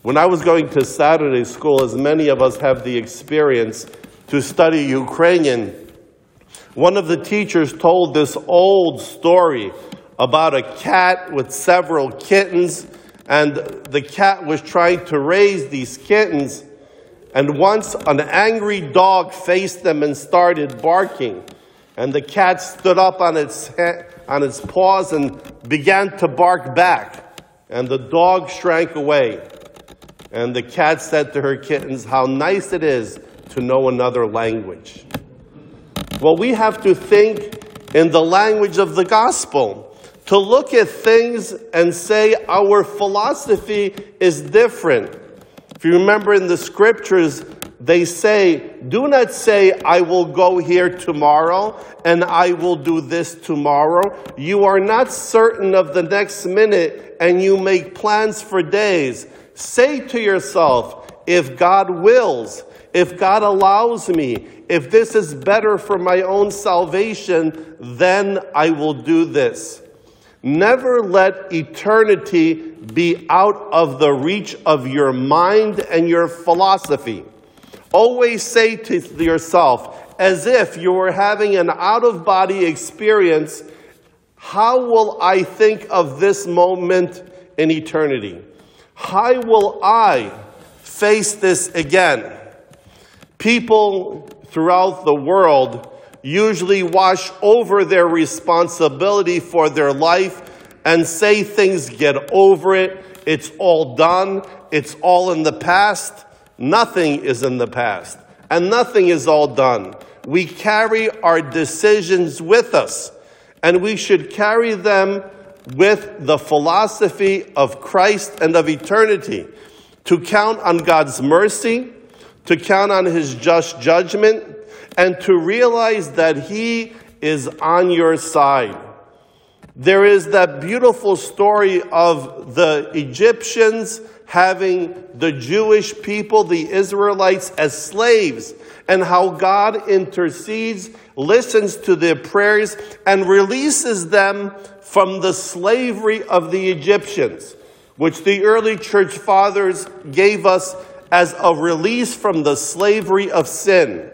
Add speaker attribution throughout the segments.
Speaker 1: When I was going to Saturday school, as many of us have the experience, to study Ukrainian, one of the teachers told this old story about a cat with several kittens, and the cat was trying to raise these kittens, and once an angry dog faced them and started barking, and the cat stood up on its paws and began to bark back, and the dog shrank away. And the cat said to her kittens, "How nice it is to know another language." Well, we have to think in the language of the gospel, to look at things and say our philosophy is different. If you remember in the scriptures, they say, do not say, "I will go here tomorrow and I will do this tomorrow." You are not certain of the next minute and you make plans for days. Say to yourself, if God wills, if God allows me, if this is better for my own salvation, then I will do this. Never let eternity be out of the reach of your mind and your philosophy. Always say to yourself, as if you were having an out-of-body experience, how will I think of this moment in eternity? How will I face this again? People throughout the world usually wash over their responsibility for their life and say things, get over it, it's all done, it's all in the past. Nothing is in the past, and nothing is all done. We carry our decisions with us, and we should carry them with the philosophy of Christ and of eternity, to count on God's mercy, to count on His just judgment, and to realize that He is on your side. There is that beautiful story of the Egyptians having the Jewish people, the Israelites, as slaves, and how God intercedes, listens to their prayers, and releases them from the slavery of the Egyptians, which the early church fathers gave us as a release from the slavery of sin.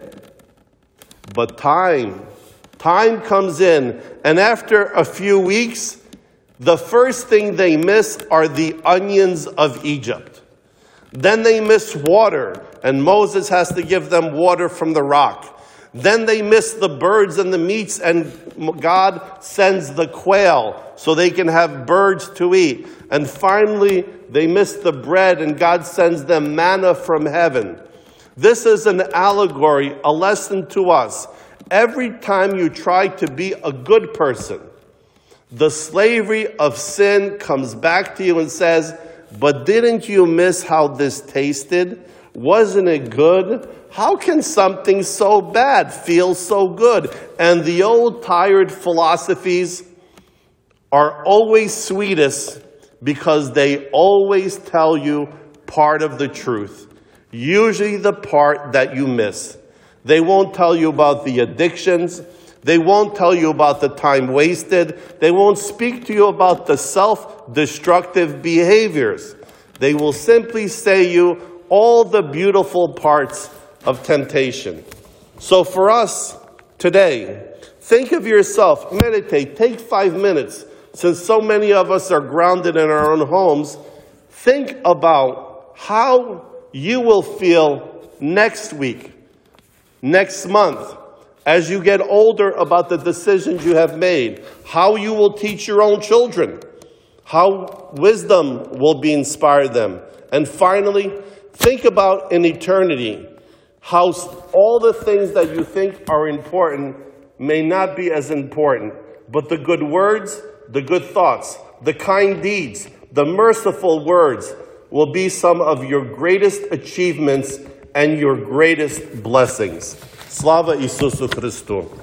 Speaker 1: But time comes in, and after a few weeks, the first thing they miss are the onions of Egypt. Then they miss water, and Moses has to give them water from the rock. Then they miss the birds and the meats, and God sends the quail so they can have birds to eat. And finally, they miss the bread, and God sends them manna from heaven. This is an allegory, a lesson to us. Every time you try to be a good person, the slavery of sin comes back to you and says, but didn't you miss how this tasted? Wasn't it good? How can something so bad feel so good? And the old tired philosophies are always sweetest because they always tell you part of the truth, usually the part that you miss. They won't tell you about the addictions. They won't tell you about the time wasted. They won't speak to you about the self-destructive behaviors. They will simply say you all the beautiful parts of temptation. So for us today, think of yourself, meditate, take 5 minutes. Since so many of us are grounded in our own homes, think about how you will feel next week, next month, as you get older, about the decisions you have made, how you will teach your own children, how wisdom will be inspired them. And finally, think about in eternity, how all the things that you think are important may not be as important, but the good words, the good thoughts, the kind deeds, the merciful words will be some of your greatest achievements and your greatest blessings. Slava Isusu Christu.